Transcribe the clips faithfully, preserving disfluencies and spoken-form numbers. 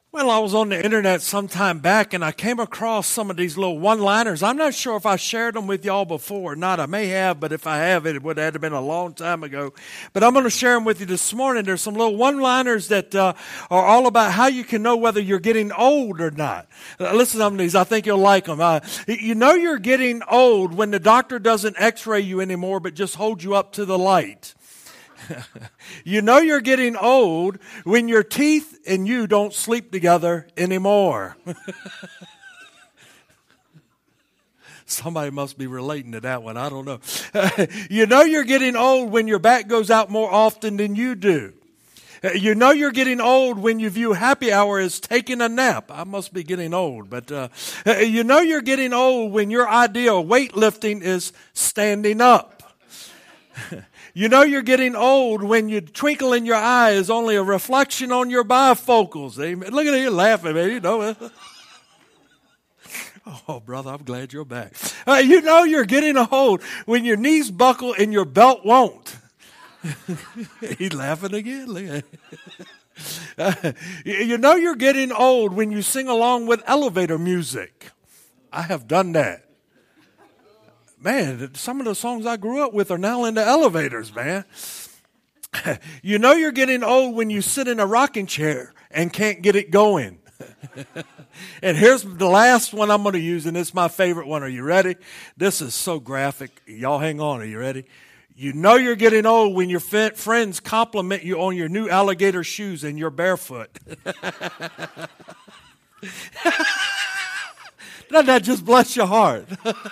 Well, I was on the internet some time back and I came across some of these little one-liners. I'm not sure if I shared them with y'all before or not. I may have, but if I have, it would have been a long time ago. But I'm going to share them with you this morning. There's some little one-liners that uh, are all about how you can know whether you're getting old or not. Uh, listen to some of these. I think you'll like them. Uh, you know you're getting old when the doctor doesn't x-ray you anymore, but just hold you up to the light. You know you're getting old when your teeth and you don't sleep together anymore. Somebody must be relating to that one. I don't know. You know you're getting old when your back goes out more often than you do. You know you're getting old when you view happy hour as taking a nap. I must be getting old. But uh, you know you're getting old when your idea of weightlifting is standing up. You know you're getting old when your twinkle in your eye is only a reflection on your bifocals. Amen. Look at you laughing, man. You know. Oh, brother, I'm glad you're back. Uh, you know you're getting old when your knees buckle and your belt won't. He's laughing again. Look at uh, you know you're getting old when you sing along with elevator music. I have done that. Man, some of the songs I grew up with are now in the elevators, man. You know you're getting old when you sit in a rocking chair and can't get it going. And here's the last one I'm going to use, and it's my favorite one. Are you ready? This is so graphic. Y'all hang on. Are you ready? You know you're getting old when your f- friends compliment you on your new alligator shoes and you're barefoot. Doesn't that just bless your heart?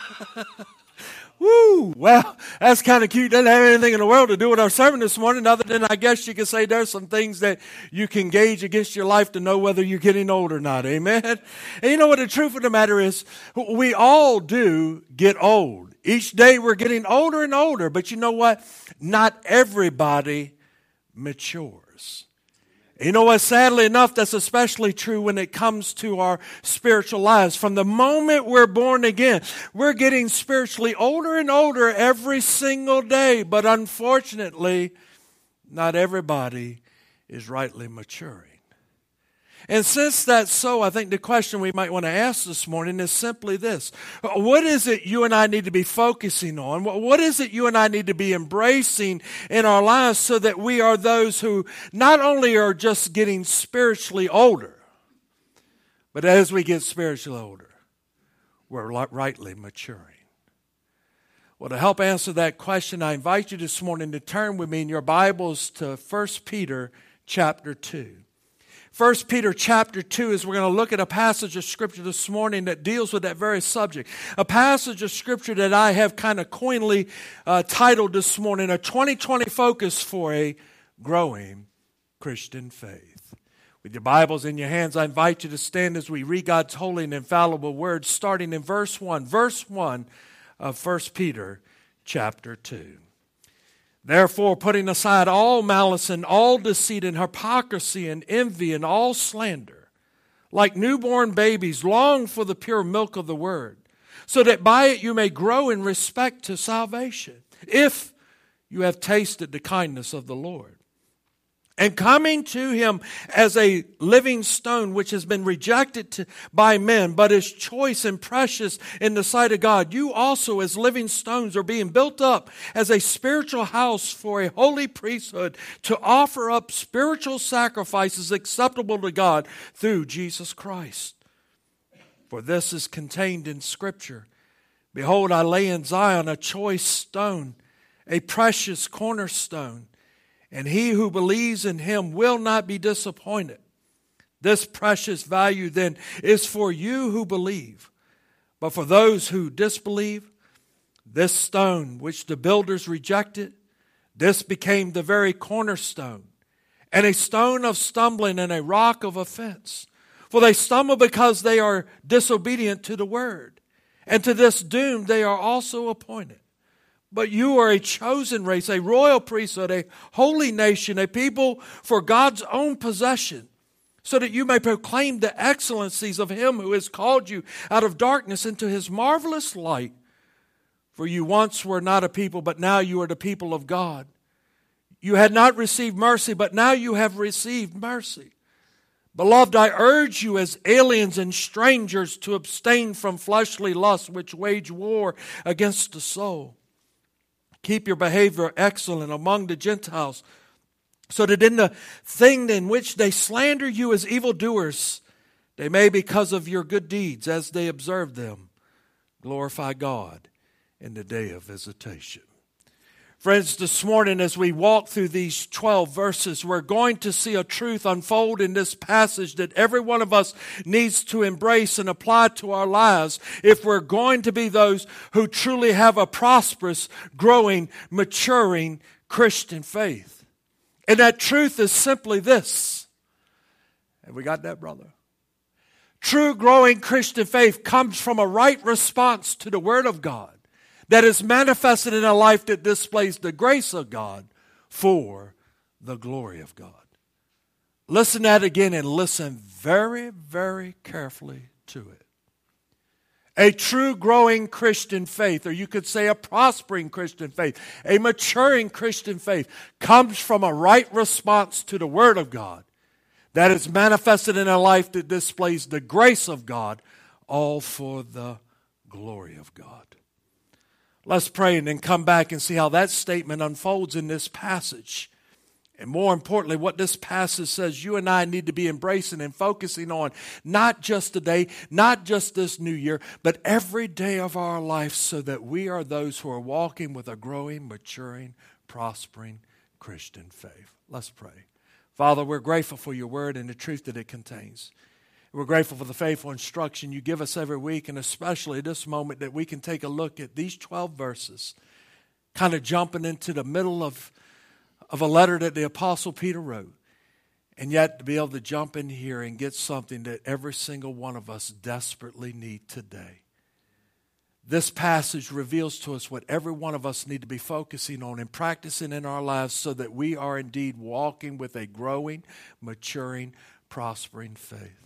Woo! Well, that's kind of cute. Doesn't have anything in the world to do with our sermon this morning, other than I guess you could say there's some things that you can gauge against your life to know whether you're getting old or not. Amen? And you know what the truth of the matter is? We all do get old. Each day we're getting older and older, but you know what? Not everybody matures. You know what? Sadly enough, that's especially true when it comes to our spiritual lives. From the moment we're born again, we're getting spiritually older and older every single day. But unfortunately, not everybody is rightly maturing. And since that's so, I think the question we might want to ask this morning is simply this. What is it you and I need to be focusing on? What is it you and I need to be embracing in our lives so that we are those who not only are just getting spiritually older, but as we get spiritually older, we're rightly maturing? Well, to help answer that question, I invite you this morning to turn with me in your Bibles to First Peter chapter two. First Peter chapter two is we're going to look at a passage of Scripture this morning that deals with that very subject. A passage of Scripture that I have kind of coinly uh, titled this morning, A twenty twenty Focus for a Growing Christian Faith. With your Bibles in your hands, I invite you to stand as we read God's holy and infallible word, starting in verse one. Verse one of First Peter chapter two. Therefore, putting aside all malice and all deceit and hypocrisy and envy and all slander, like newborn babies, long for the pure milk of the word, so that by it you may grow in respect to salvation, if you have tasted the kindness of the Lord. And coming to him as a living stone, which has been rejected to, by men, but is choice and precious in the sight of God, you also as living stones are being built up as a spiritual house for a holy priesthood to offer up spiritual sacrifices acceptable to God through Jesus Christ. For this is contained in Scripture. Behold, I lay in Zion a choice stone, a precious cornerstone, and he who believes in him will not be disappointed. This precious value then is for you who believe. But for those who disbelieve, this stone which the builders rejected, this became the very cornerstone, and a stone of stumbling and a rock of offense. For they stumble because they are disobedient to the word, and to this doom they are also appointed. But you are a chosen race, a royal priesthood, a holy nation, a people for God's own possession, so that you may proclaim the excellencies of him who has called you out of darkness into his marvelous light. For you once were not a people, but now you are the people of God. You had not received mercy, but now you have received mercy. Beloved, I urge you as aliens and strangers to abstain from fleshly lusts which wage war against the soul. Keep your behavior excellent among the Gentiles, so that in the thing in which they slander you as evildoers, they may, because of your good deeds, as they observe them, glorify God in the day of visitation. Friends, this morning as we walk through these twelve verses, we're going to see a truth unfold in this passage that every one of us needs to embrace and apply to our lives if we're going to be those who truly have a prosperous, growing, maturing Christian faith. And that truth is simply this. Have we got that, brother? True growing Christian faith comes from a right response to the Word of God that is manifested in a life that displays the grace of God for the glory of God. Listen to that again and listen very, very carefully to it. A true growing Christian faith, or you could say a prospering Christian faith, a maturing Christian faith, comes from a right response to the Word of God that is manifested in a life that displays the grace of God, all for the glory of God. Let's pray and then come back and see how that statement unfolds in this passage. And more importantly, what this passage says you and I need to be embracing and focusing on, not just today, not just this new year, but every day of our life, so that we are those who are walking with a growing, maturing, prospering Christian faith. Let's pray. Father, we're grateful for your word and the truth that it contains. We're grateful for the faithful instruction you give us every week, and especially this moment that we can take a look at these twelve verses, kind of jumping into the middle of, of a letter that the Apostle Peter wrote, and yet to be able to jump in here and get something that every single one of us desperately need today. This passage reveals to us what every one of us need to be focusing on and practicing in our lives so that we are indeed walking with a growing, maturing, prospering faith.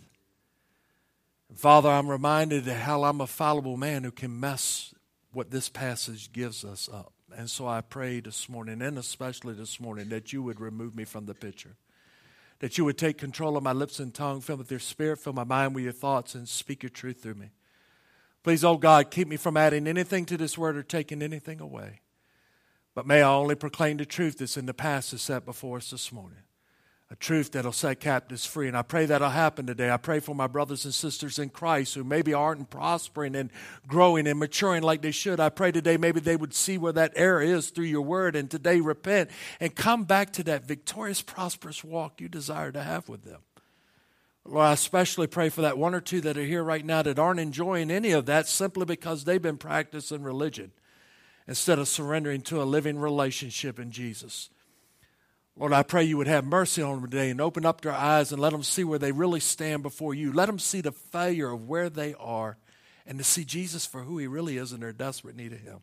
Father, I'm reminded of how I'm a fallible man who can mess what this passage gives us up. And so I pray this morning, and especially this morning, that you would remove me from the picture. That you would take control of my lips and tongue, fill me with your spirit, fill my mind with your thoughts, and speak your truth through me. Please, oh God, keep me from adding anything to this word or taking anything away. But may I only proclaim the truth that's in the passage set before us this morning. A truth that'll set captives free. And I pray that'll happen today. I pray for my brothers and sisters in Christ who maybe aren't prospering and growing and maturing like they should. I pray today maybe they would see where that error is through your word and today repent and come back to that victorious, prosperous walk you desire to have with them. Lord, I especially pray for that one or two that are here right now that aren't enjoying any of that simply because they've been practicing religion instead of surrendering to a living relationship in Jesus. Lord, I pray you would have mercy on them today and open up their eyes and let them see where they really stand before you. Let them see the failure of where they are and to see Jesus for who he really is and their desperate need of him.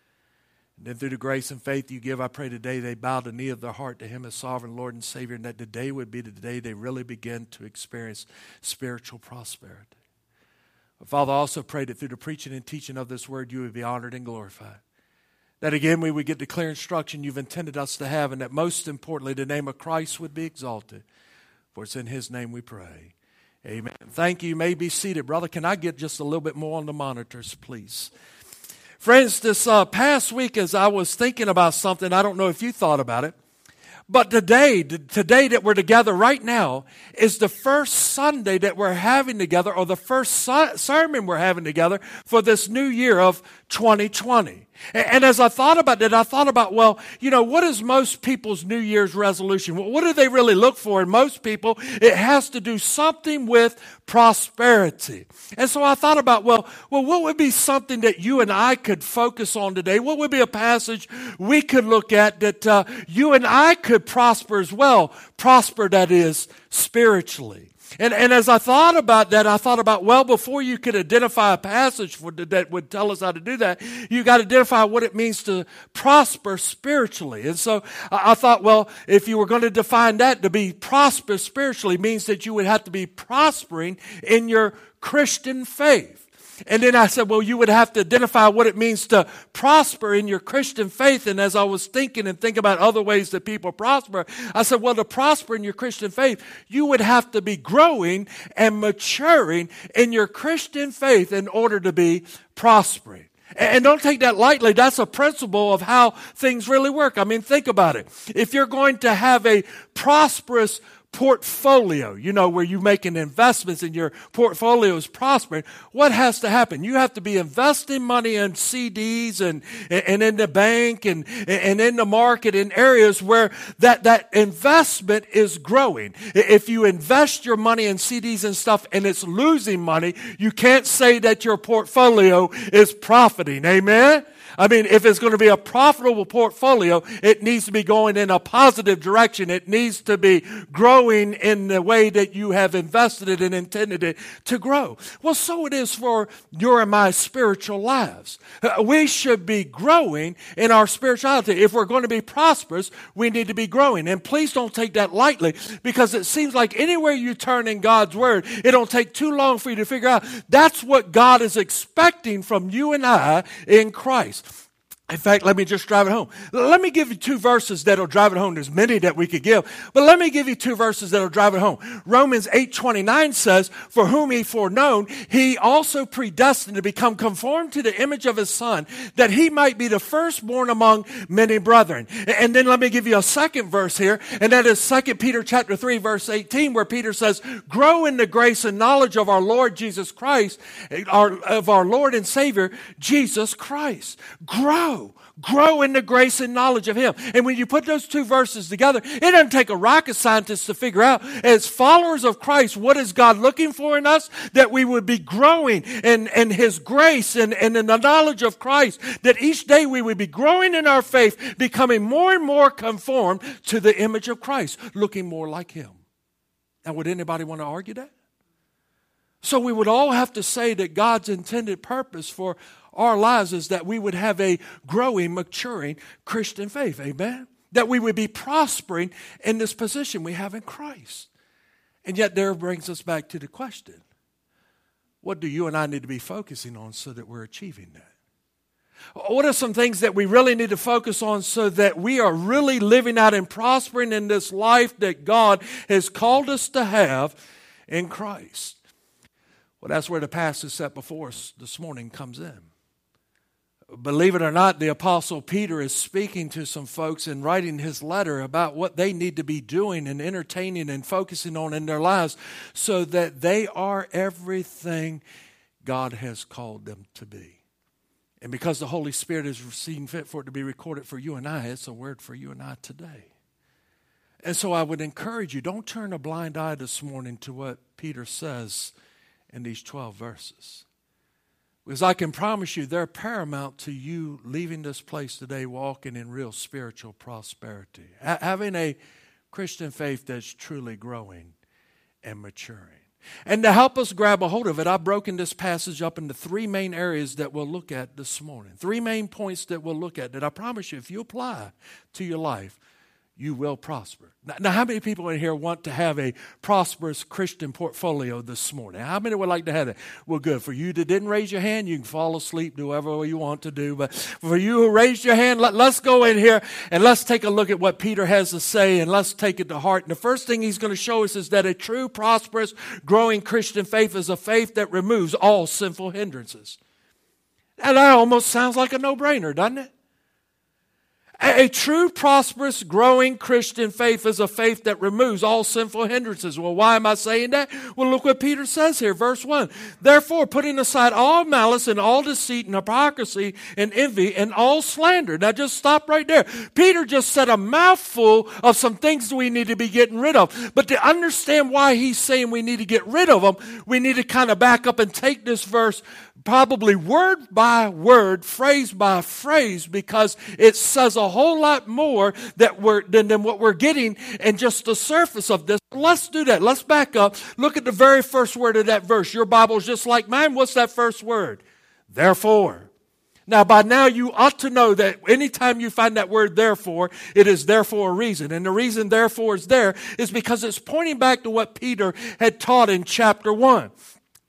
And then through the grace and faith you give, I pray today they bow the knee of their heart to him as sovereign Lord and Savior, and that today would be the day they really begin to experience spiritual prosperity. But Father, I also pray that through the preaching and teaching of this word you would be honored and glorified. That again we would get the clear instruction you've intended us to have, and that most importantly the name of Christ would be exalted. For it's in his name we pray. Amen. Thank you. You may be seated. Brother, can I get just a little bit more on the monitors, please? Friends, this uh, past week as I was thinking about something, I don't know if you thought about it, but today, today that we're together right now is the first Sunday that we're having together, or the first su- sermon we're having together for this new year of twenty twenty. And, and as I thought about that, I thought about, well, you know, what is most people's New Year's resolution? What do they really look for? And most people, it has to do something with prosperity. And so I thought about, well, well, what would be something that you and I could focus on today? What would be a passage we could look at that uh, you and I could prosper as well? Prosper, that is, spiritually. And, and as I thought about that, I thought about, well, before you could identify a passage for, that would tell us how to do that, you got to identify what it means to prosper spiritually. And so I, I thought, well, if you were going to define that, to be prosperous spiritually means that you would have to be prospering in your Christian faith. And then I said, well, you would have to identify what it means to prosper in your Christian faith. And as I was thinking and thinking about other ways that people prosper, I said, well, to prosper in your Christian faith, you would have to be growing and maturing in your Christian faith in order to be prospering. And don't take that lightly. That's a principle of how things really work. I mean, think about it. If you're going to have a prosperous portfolio, you know, where you're making investments and your portfolio is prospering, what has to happen? You have to be investing money in C Ds and, and in the bank and, and in the market in areas where that, that investment is growing. If you invest your money in C Ds and stuff and it's losing money, you can't say that your portfolio is profiting. Amen? I mean, if it's going to be a profitable portfolio, it needs to be going in a positive direction. It needs to be growing in the way that you have invested it and intended it to grow. Well, so it is for your and my spiritual lives. Uh, we should be growing in our spirituality. If we're going to be prosperous, we need to be growing. And please don't take that lightly, because it seems like anywhere you turn in God's Word, it don't take too long for you to figure out that's what God is expecting from you and I in Christ. In fact, let me just drive it home. Let me give you two verses that'll drive it home. There's many that we could give, but let me give you two verses that'll drive it home. Romans eight twenty-nine says, for whom he foreknown, he also predestined to become conformed to the image of his Son, that he might be the firstborn among many brethren. And then let me give you a second verse here, and that is Second Peter chapter three, verse eighteen, where Peter says, grow in the grace and knowledge of our Lord Jesus Christ, our, of our Lord and Savior, Jesus Christ. Grow. Grow in the grace and knowledge of Him. And when you put those two verses together, it doesn't take a rocket scientist to figure out, as followers of Christ, what is God looking for in us? That we would be growing in, in His grace and, and in the knowledge of Christ. That each day we would be growing in our faith, becoming more and more conformed to the image of Christ, looking more like Him. Now, would anybody want to argue that? So we would all have to say that God's intended purpose for our lives is that we would have a growing, maturing Christian faith. Amen? That we would be prospering in this position we have in Christ. And yet there brings us back to the question, what do you and I need to be focusing on so that we're achieving that? What are some things that we really need to focus on so that we are really living out and prospering in this life that God has called us to have in Christ? Well, that's where the passage set before us this morning comes in. Believe it or not, the Apostle Peter is speaking to some folks and writing his letter about what they need to be doing and entertaining and focusing on in their lives so that they are everything God has called them to be. And because the Holy Spirit has seen fit for it to be recorded for you and I, it's a word for you and I today. And so I would encourage you, don't turn a blind eye this morning to what Peter says in these twelve verses. Because I can promise you they're paramount to you leaving this place today walking in real spiritual prosperity. Ha- having a Christian faith that's truly growing and maturing. And to help us grab a hold of it, I've broken this passage up into three main areas that we'll look at this morning. Three main points that we'll look at that I promise you if you apply to your life, you will prosper. Now, now, how many people in here want to have a prosperous Christian portfolio this morning? How many would like to have it? Well, good. For you that didn't raise your hand, you can fall asleep, do whatever you want to do. But for you who raised your hand, let, let's go in here and let's take a look at what Peter has to say and let's take it to heart. And the first thing he's going to show us is that a true, prosperous, growing Christian faith is a faith that removes all sinful hindrances. And that almost sounds like a no-brainer, doesn't it? A true, prosperous, growing Christian faith is a faith that removes all sinful hindrances. Well, why am I saying that? Well, look what Peter says here, verse one. Therefore, putting aside all malice and all deceit and hypocrisy and envy and all slander. Now, just stop right there. Peter just said a mouthful of some things we need to be getting rid of. But to understand why he's saying we need to get rid of them, we need to kind of back up and take this verse probably word by word, phrase by phrase, because it says a whole lot more that we're, than, than what we're getting in just the surface of this. Let's do that. Let's back up. Look at the very first word of that verse. Your Bible's just like mine. What's that first word? Therefore. Now, by now, you ought to know that anytime you find that word therefore, it is there for a reason. And the reason therefore is there is because it's pointing back to what Peter had taught in chapter one.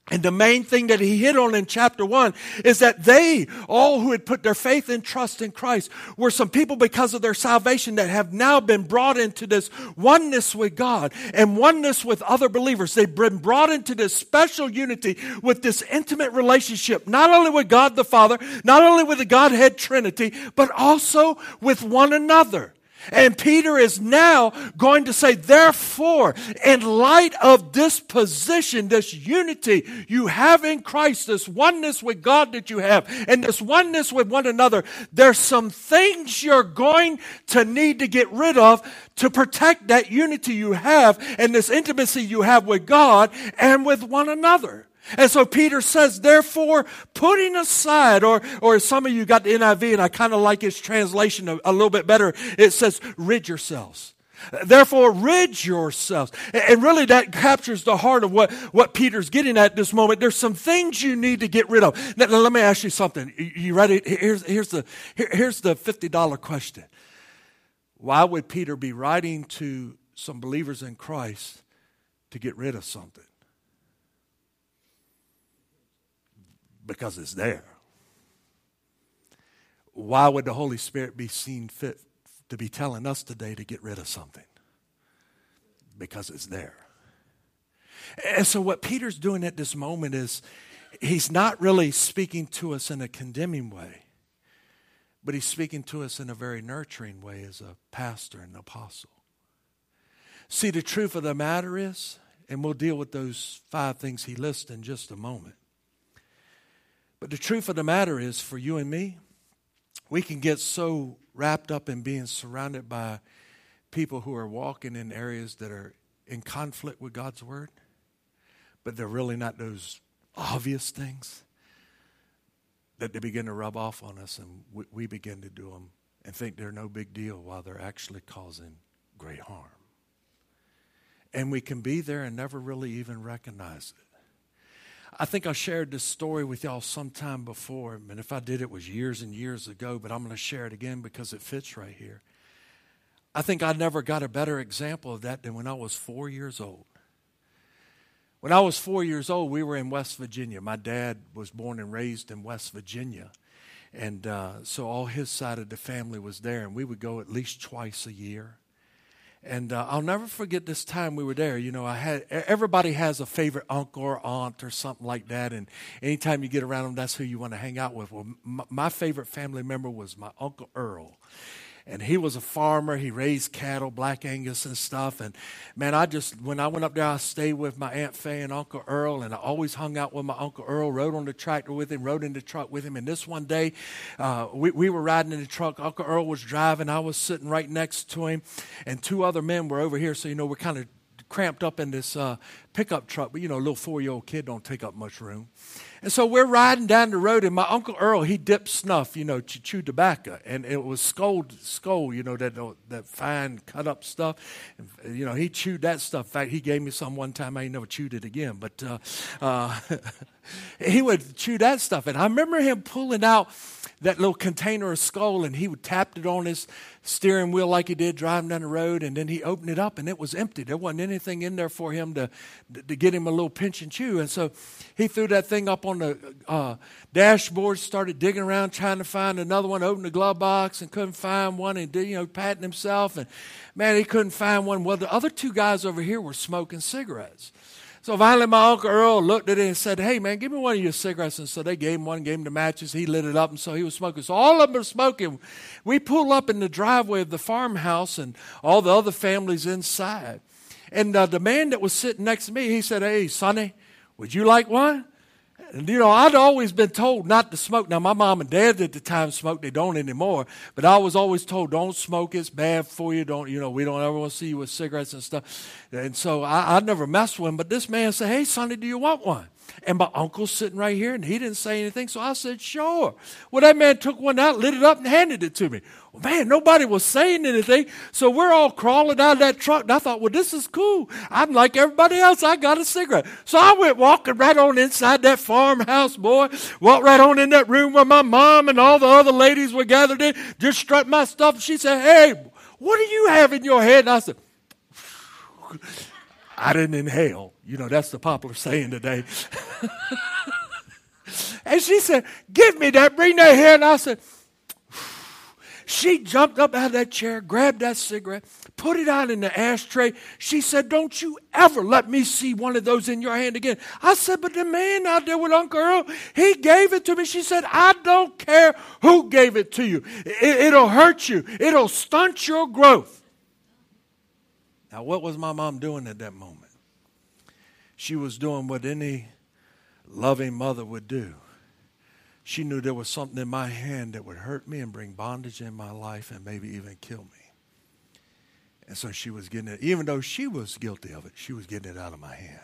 And the main thing that he hit on in chapter one is that they, all who had put their faith and trust in Christ, were some people because of their salvation that have now been brought into this oneness with God and oneness with other believers. They've been brought into this special unity with this intimate relationship, not only with God the Father, not only with the Godhead Trinity, but also with one another. And Peter is now going to say, therefore, in light of this position, this unity you have in Christ, this oneness with God that you have, and this oneness with one another, there's some things you're going to need to get rid of to protect that unity you have and this intimacy you have with God and with one another. And so Peter says, therefore, putting aside, or or some of you got the N I V, and I kind of like its translation a, a little bit better. It says, rid yourselves. Therefore, rid yourselves. And really that captures the heart of what, what Peter's getting at this moment. There's some things you need to get rid of. Now, let me ask you something. You ready? Here's, here's, the, here, here's the fifty dollar question. Why would Peter be writing to some believers in Christ to get rid of something? Because it's there. Why would the Holy Spirit be seen fit to be telling us today to get rid of something? Because it's there. And so what Peter's doing at this moment is he's not really speaking to us in a condemning way, but he's speaking to us in a very nurturing way as a pastor and apostle. See, the truth of the matter is, and we'll deal with those five things he lists in just a moment, but the truth of the matter is, for you and me, we can get so wrapped up in being surrounded by people who are walking in areas that are in conflict with God's word, but they're really not those obvious things, that they begin to rub off on us, and we, we begin to do them and think they're no big deal while they're actually causing great harm. And we can be there and never really even recognize it. I think I shared this story with y'all sometime before, and if I did, it was years and years ago, but I'm going to share it again because it fits right here. I think I never got a better example of that than when I was four years old. When I was four years old, we were in West Virginia. My dad was born and raised in West Virginia, and uh, so all his side of the family was there, and we would go at least twice a year. And uh, I'll never forget this time we were there. You know, I had everybody has a favorite uncle or aunt or something like that. And anytime you get around them, that's who you want to hang out with. Well, my, my favorite family member was my Uncle Earl. And he was a farmer. He raised cattle, Black Angus and stuff. And, man, I just, when I went up there, I stayed with my Aunt Faye and Uncle Earl. And I always hung out with my Uncle Earl, rode on the tractor with him, rode in the truck with him. And this one day, uh, we, we were riding in the truck. Uncle Earl was driving. I was sitting right next to him. And two other men were over here. So, you know, we're kind of cramped up in this uh, pickup truck. But, you know, a little four-year-old kid don't take up much room. And so we're riding down the road, and my Uncle Earl, he dipped snuff, you know, to chew tobacco. And it was skull, skull, you know, that that fine cut-up stuff. And, you know, he chewed that stuff. In fact, he gave me some one time. I ain't never chewed it again. But uh, uh, he would chew that stuff. And I remember him pulling out that little container of skull, and he would tap it on his steering wheel like he did driving down the road, and then he opened it up, and it was empty. There wasn't anything in there for him to, to get him a little pinch and chew. And so he threw that thing up on the uh, dashboard, started digging around trying to find another one, opened the glove box and couldn't find one, and you know, patting himself, and man, he couldn't find one. Well, the other two guys over here were smoking cigarettes. So finally, my Uncle Earl looked at it and said, hey, man, give me one of your cigarettes. And so they gave him one, gave him the matches. He lit it up, and so he was smoking. So all of them are smoking. We pull up in the driveway of the farmhouse, and all the other families inside. And uh, the man that was sitting next to me, he said, hey, Sonny, would you like one? And, you know, I'd always been told not to smoke. Now, my mom and dad at the time smoked. They don't anymore. But I was always told, don't smoke. It's bad for you. Don't, you know, we don't ever want to see you with cigarettes and stuff. And so I, I never messed with him. But this man said, hey, Sonny, do you want one? And my uncle's sitting right here, and he didn't say anything. So I said, sure. Well, that man took one out, lit it up, and handed it to me. Well, man, nobody was saying anything. So we're all crawling out of that truck. And I thought, well, this is cool. I'm like everybody else. I got a cigarette. So I went walking right on inside that farmhouse, boy. Walked right on in that room where my mom and all the other ladies were gathered in, just strutting my stuff. She said, hey, what do you have in your head? And I said, I didn't inhale. You know, that's the popular saying today. And she said, give me that, bring that here. And I said, she jumped up out of that chair, grabbed that cigarette, put it out in the ashtray. She said, don't you ever let me see one of those in your hand again. I said, but the man out there with Uncle Earl, he gave it to me. She said, I don't care who gave it to you. It, it'll hurt you. It'll stunt your growth. Now, what was my mom doing at that moment? She was doing what any loving mother would do. She knew there was something in my hand that would hurt me and bring bondage in my life and maybe even kill me. And so she was getting it, even though she was guilty of it, she was getting it out of my hand.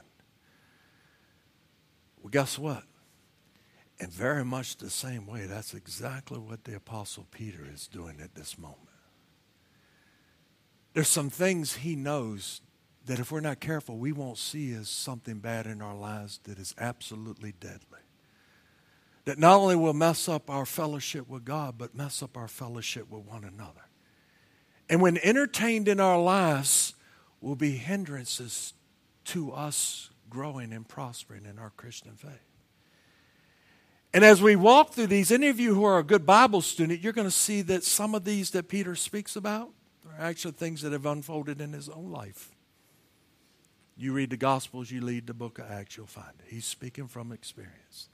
Well, guess what? In very much the same way, that's exactly what the Apostle Peter is doing at this moment. There's some things he knows that if we're not careful, we won't see as something bad in our lives that is absolutely deadly. That not only will mess up our fellowship with God, but mess up our fellowship with one another. And when entertained in our lives, will be hindrances to us growing and prospering in our Christian faith. And as we walk through these, any of you who are a good Bible student, you're going to see that some of these that Peter speaks about are actually things that have unfolded in his own life. You read the Gospels, you read the book of Acts, you'll find it. He's speaking from experience.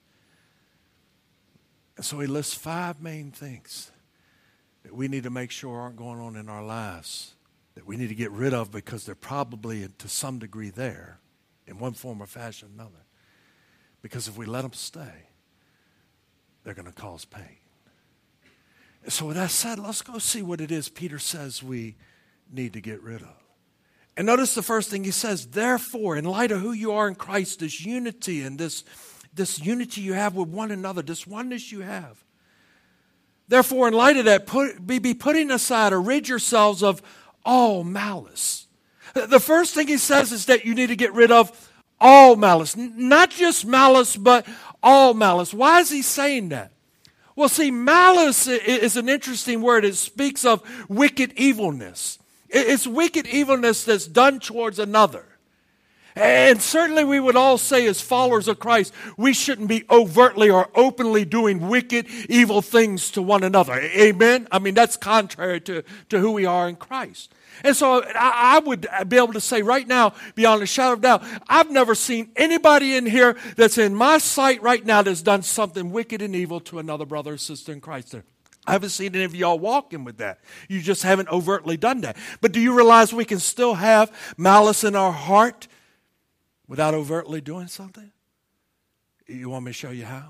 And so he lists five main things that we need to make sure aren't going on in our lives, that we need to get rid of because they're probably to some degree there in one form or fashion or another. Because if we let them stay, they're going to cause pain. And so with that said, let's go see what it is Peter says we need to get rid of. And notice the first thing he says, therefore, in light of who you are in Christ, this unity and this This unity you have with one another, this oneness you have. Therefore, in light of that, put, be, be putting aside or rid yourselves of all malice. The first thing he says is that you need to get rid of all malice. Not just malice, but all malice. Why is he saying that? Well, see, malice is an interesting word. It speaks of wicked evilness. It's wicked evilness that's done towards another. And certainly we would all say as followers of Christ, we shouldn't be overtly or openly doing wicked, evil things to one another. Amen? I mean, that's contrary to, to who we are in Christ. And so I, I would be able to say right now, beyond a shadow of doubt, I've never seen anybody in here that's in my sight right now that's done something wicked and evil to another brother or sister in Christ. I haven't seen any of y'all walking with that. You just haven't overtly done that. But do you realize we can still have malice in our heart without overtly doing something? You want me to show you how?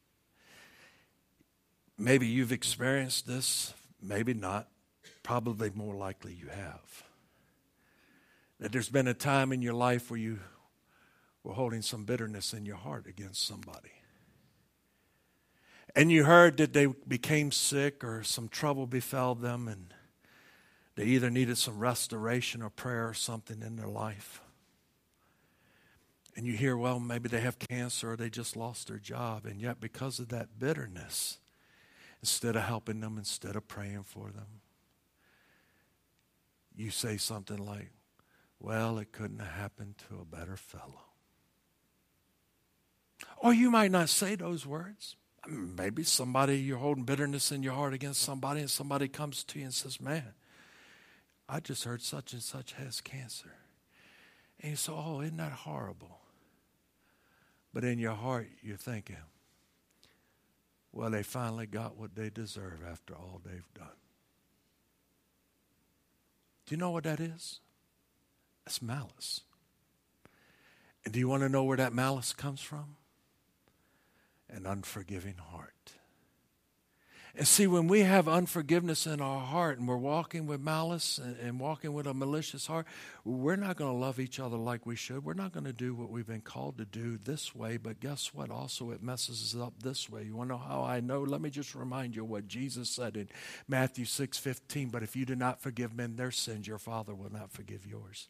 Maybe you've experienced this, maybe not. Probably more likely you have. That there's been a time in your life where you were holding some bitterness in your heart against somebody. And you heard that they became sick or some trouble befell them and they either needed some restoration or prayer or something in their life. And you hear, well, maybe they have cancer or they just lost their job. And yet because of that bitterness, instead of helping them, instead of praying for them, you say something like, well, it couldn't have happened to a better fellow. Or you might not say those words. Maybe somebody, you're holding bitterness in your heart against somebody and somebody comes to you and says, man, I just heard such and such has cancer. And you say, oh, isn't that horrible? But in your heart, you're thinking, well, they finally got what they deserve after all they've done. Do you know what that is? That's malice. And do you want to know where that malice comes from? An unforgiving heart. And see, when we have unforgiveness in our heart and we're walking with malice and, and walking with a malicious heart, we're not going to love each other like we should. We're not going to do what we've been called to do this way. But guess what? Also, it messes us up this way. You want to know how I know? Let me just remind you what Jesus said in Matthew six fifteen. But if you do not forgive men their sins, your Father will not forgive yours.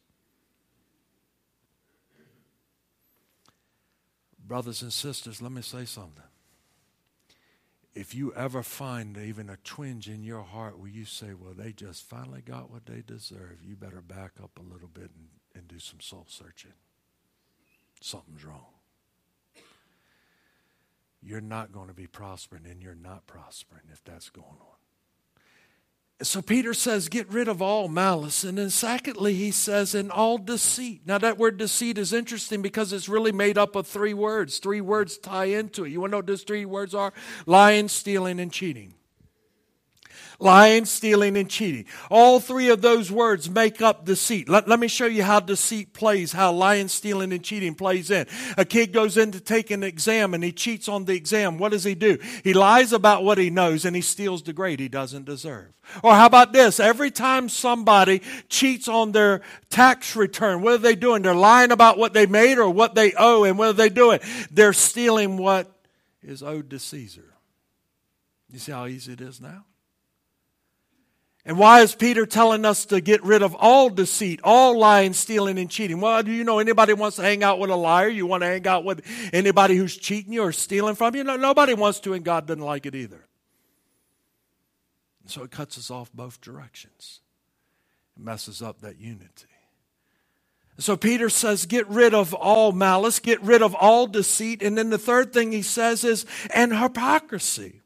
Brothers and sisters, let me say something. If you ever find even a twinge in your heart where you say, well, they just finally got what they deserve, you better back up a little bit and, and do some soul searching. Something's wrong. You're not going to be prospering, and you're not prospering if that's going on. So Peter says, get rid of all malice. And then secondly, he says, in all deceit. Now that word deceit is interesting because it's really made up of three words. Three words tie into it. You want to know what those three words are? Lying, stealing, and cheating. Lying, stealing, and cheating. All three of those words make up deceit. Let, let me show you how deceit plays, how lying, stealing, and cheating plays in. A kid goes in to take an exam and he cheats on the exam. What does he do? He lies about what he knows and he steals the grade he doesn't deserve. Or how about this? Every time somebody cheats on their tax return, what are they doing? They're lying about what they made or what they owe, and what are they doing? They're stealing what is owed to Caesar. You see how easy it is now? And why is Peter telling us to get rid of all deceit, all lying, stealing, and cheating? Well, do you know anybody wants to hang out with a liar? You want to hang out with anybody who's cheating you or stealing from you? No, nobody wants to, and God doesn't like it either. And so it cuts us off both directions. It messes up that unity. So Peter says, get rid of all malice, get rid of all deceit. And then the third thing he says is, and hypocrisy.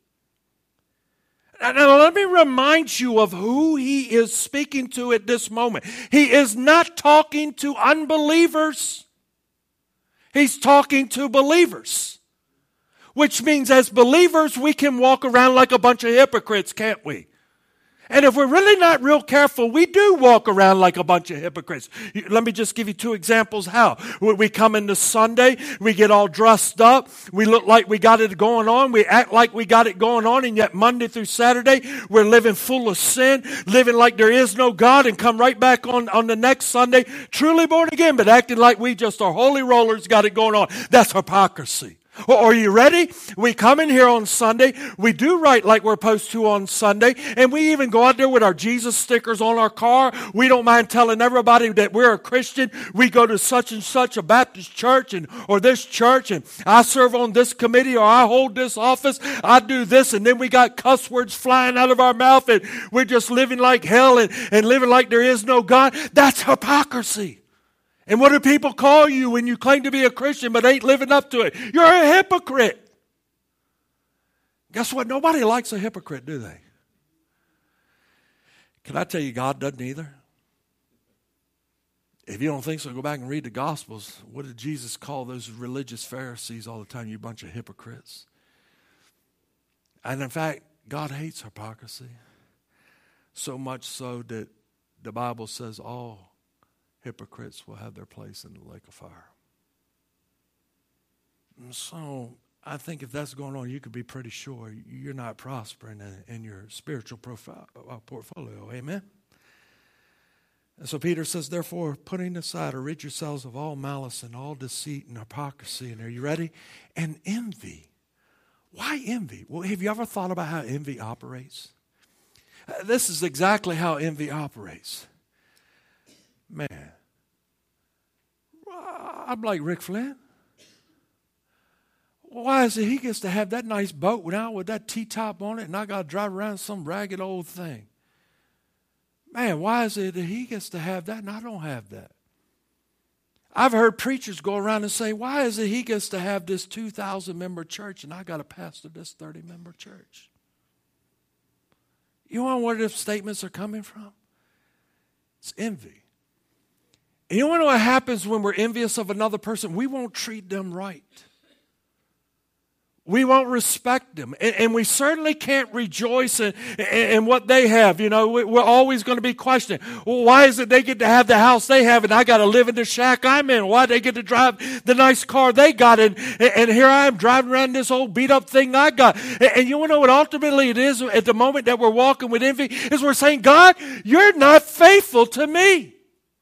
Now, let me remind you of who he is speaking to at this moment. He is not talking to unbelievers. He's talking to believers. Which means as believers, we can walk around like a bunch of hypocrites, can't we? And if we're really not real careful, we do walk around like a bunch of hypocrites. Let me just give you two examples how. We come into Sunday, we get all dressed up, we look like we got it going on, we act like we got it going on, and yet Monday through Saturday, we're living full of sin, living like there is no God, and come right back on, on the next Sunday, truly born again, but acting like we just are holy rollers, got it going on. That's hypocrisy. Are you ready? We come in here on Sunday. We do right like we're supposed to on Sunday. And we even go out there with our Jesus stickers on our car. We don't mind telling everybody that we're a Christian. We go to such and such a Baptist church and or this church. And I serve on this committee or I hold this office. I do this. And then we got cuss words flying out of our mouth. And we're just living like hell and, and living like there is no God. That's hypocrisy. And what do people call you when you claim to be a Christian but ain't living up to it? You're a hypocrite. Guess what? Nobody likes a hypocrite, do they? Can I tell you, God doesn't either? If you don't think so, go back and read the Gospels. What did Jesus call those religious Pharisees all the time? You bunch of hypocrites. And in fact, God hates hypocrisy. So much so that the Bible says all hypocrites will have their place in the lake of fire. And so I think if that's going on, you could be pretty sure you're not prospering in, in your spiritual profile, uh, portfolio. Amen? And so Peter says, therefore, putting aside or rid yourselves of all malice and all deceit and hypocrisy. And are you ready? And envy. Why envy? Well, have you ever thought about how envy operates? Uh, this is exactly how envy operates. Man, I'm like Rick Flynn. Why is it he gets to have that nice boat now with that T-top on it and I got to drive around some ragged old thing? Man, why is it that he gets to have that and I don't have that? I've heard preachers go around and say, why is it he gets to have this two thousand member church and I got to pastor this thirty member church? You want to know where those statements are coming from? It's envy. And you want to know what happens when we're envious of another person? We won't treat them right. We won't respect them. And, and we certainly can't rejoice in, in, in what they have. You know, we, we're always going to be questioning, well, why is it they get to have the house they have and I got to live in the shack I'm in? Why do they get to drive the nice car they got? And, and here I am driving around this old beat up thing I got. And, and you want to know what ultimately it is at the moment that we're walking with envy? Is we're saying, God, you're not faithful to me.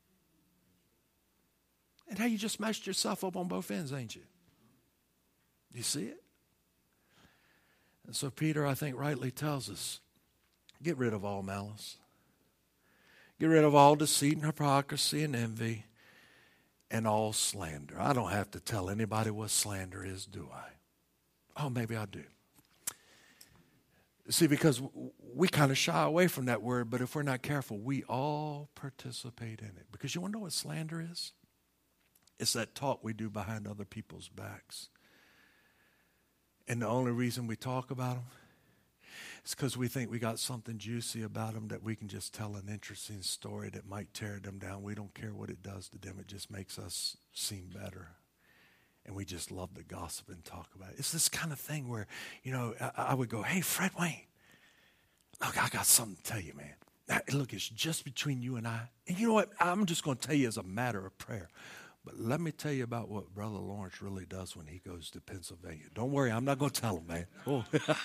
And how you just messed yourself up on both ends, ain't you? You see it? And so Peter, I think, rightly tells us, get rid of all malice. Get rid of all deceit and hypocrisy and envy and all slander. I don't have to tell anybody what slander is, do I? Oh, maybe I do. See, because we kind of shy away from that word, but if we're not careful, we all participate in it. Because you want to know what slander is? It's that talk we do behind other people's backs. And the only reason we talk about them is because we think we got something juicy about them that we can just tell an interesting story that might tear them down. We don't care what it does to them. It just makes us seem better. And we just love to gossip and talk about it. It's this kind of thing where, you know, I, I would go, hey, Fred Wayne, look, I got something to tell you, man. Now, look, it's just between you and I. And you know what? I'm just going to tell you as a matter of prayer. But let me tell you about what Brother Lawrence really does when he goes to Pennsylvania. Don't worry, I'm not going to tell him, man. Oh.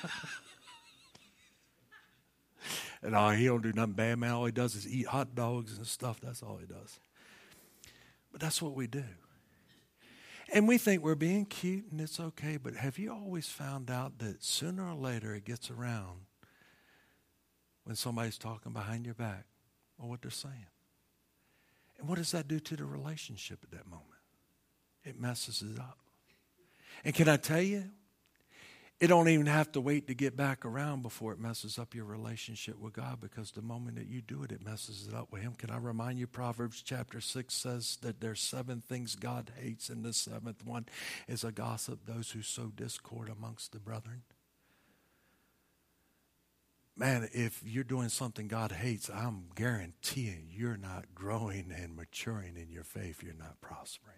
And oh, he don't do nothing bad, man. All he does is eat hot dogs and stuff. That's all he does. But that's what we do. And we think we're being cute and it's okay, but have you always found out that sooner or later it gets around when somebody's talking behind your back or what they're saying? And what does that do to the relationship at that moment? It messes it up. And can I tell you, it don't even have to wait to get back around before it messes up your relationship with God, because the moment that you do it, it messes it up with him. Can I remind you, Proverbs chapter six says that there's seven things God hates, and the seventh one is a gossip, those who sow discord amongst the brethren. Man, if you're doing something God hates, I'm guaranteeing you're not growing and maturing in your faith. You're not prospering.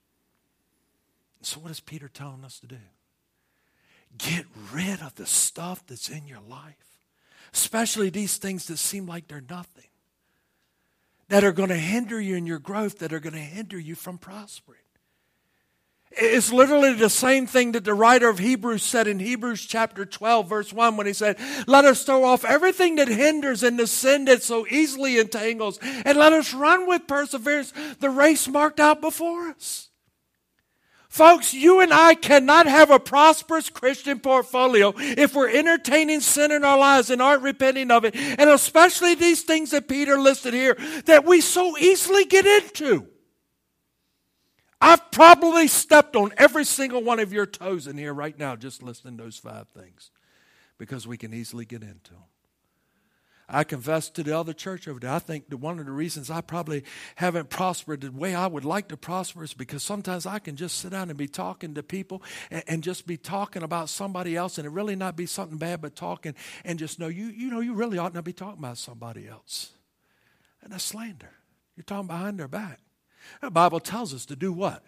So what is Peter telling us to do? Get rid of the stuff that's in your life, especially these things that seem like they're nothing, that are going to hinder you in your growth, that are going to hinder you from prospering. It's literally the same thing that the writer of Hebrews said in Hebrews chapter twelve, verse one, when he said, let us throw off everything that hinders and the sin that so easily entangles, and let us run with perseverance the race marked out before us. Folks, you and I cannot have a prosperous Christian portfolio if we're entertaining sin in our lives and aren't repenting of it, and especially these things that Peter listed here that we so easily get into. I've probably stepped on every single one of your toes in here right now just listening to those five things, because we can easily get into them. I confessed to the other church over there, I think that one of the reasons I probably haven't prospered the way I would like to prosper is because sometimes I can just sit down and be talking to people and, and just be talking about somebody else, and it really not be something bad, but talking and just know, you, you know, you really ought not be talking about somebody else. And that's slander. You're talking behind their back. The Bible tells us to do what?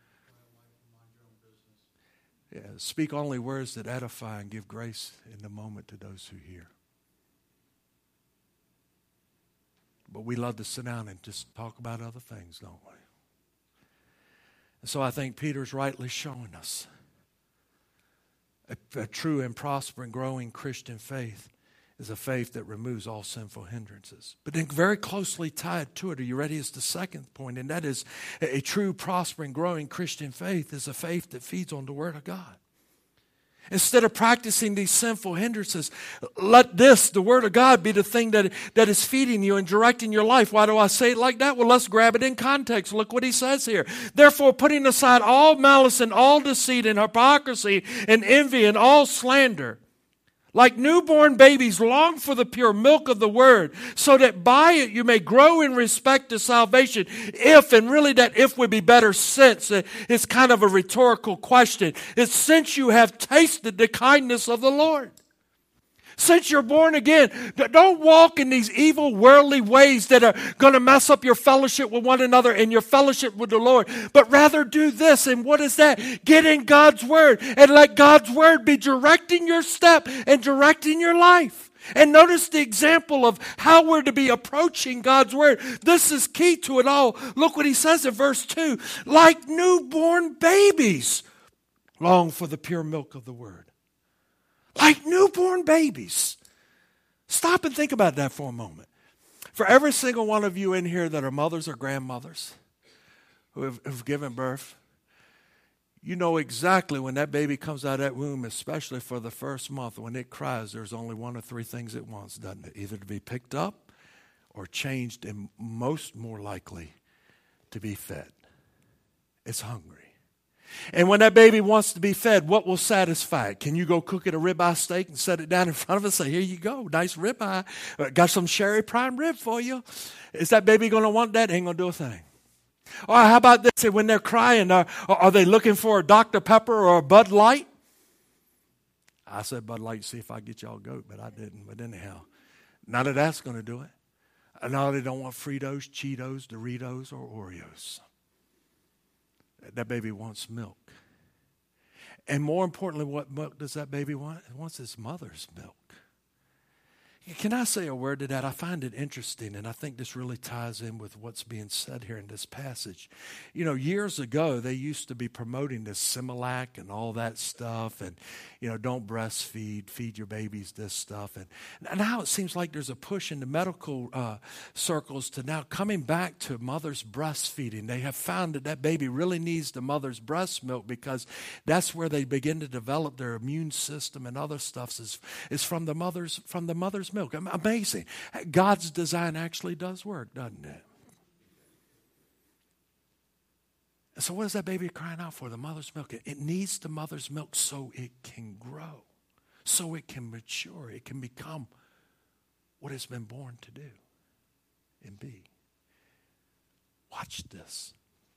Yeah, speak only words that edify and give grace in the moment to those who hear. But we love to sit down and just talk about other things, don't we? And so I think Peter's rightly showing us a, a true and prospering, growing Christian faith is a faith that removes all sinful hindrances. But then very closely tied to it, are you ready, is the second point, and that is a, a true, prospering, growing Christian faith is a faith that feeds on the Word of God. Instead of practicing these sinful hindrances, let this, the Word of God, be the thing that, that is feeding you and directing your life. Why do I say it like that? Well, let's grab it in context. Look what he says here. Therefore, putting aside all malice and all deceit and hypocrisy and envy and all slander, like newborn babies, long for the pure milk of the Word, so that by it you may grow in respect to salvation. If, and really that if would be better since, it's kind of a rhetorical question. It's since you have tasted the kindness of the Lord. Since you're born again, don't walk in these evil worldly ways that are going to mess up your fellowship with one another and your fellowship with the Lord. But rather do this. And what is that? Get in God's Word and let God's Word be directing your step and directing your life. And notice the example of how we're to be approaching God's Word. This is key to it all. Look what he says in verse two. Like newborn babies, long for the pure milk of the Word. Like newborn babies. Stop and think about that for a moment. For every single one of you in here that are mothers or grandmothers who have, have given birth, you know exactly when that baby comes out of that womb, especially for the first month, when it cries, there's only one or three things it wants, doesn't it? Either to be picked up or changed, and most more likely to be fed. It's hungry. And when that baby wants to be fed, what will satisfy it? Can you go cook it a ribeye steak and set it down in front of it and say, here you go, nice ribeye. Got some sherry prime rib for you. Is that baby going to want that? Ain't going to do a thing. Or how about this? When they're crying, are, are they looking for a Doctor Pepper or a Bud Light? I said Bud Light, see if I get y'all goat, but I didn't. But anyhow, none of that's going to do it. No, they don't want Fritos, Cheetos, Doritos, or Oreos. That baby wants milk. And more importantly, what milk does that baby want? It wants its mother's milk. Can I say a word to that? I find it interesting, and I think this really ties in with what's being said here in this passage. You know, years ago, they used to be promoting this Similac and all that stuff, and, you know, don't breastfeed, feed your babies this stuff. And, and now it seems like there's a push in the medical uh, circles to now coming back to mother's breastfeeding. They have found that that baby really needs the mother's breast milk because that's where they begin to develop their immune system and other stuff is, is from the mother's, from the mother's milk. Amazing. God's design actually does work, doesn't it? And so what is that baby crying out for? The mother's milk. It, it needs the mother's milk so it can grow, so it can mature, it can become what it's been born to do and be. Watch this.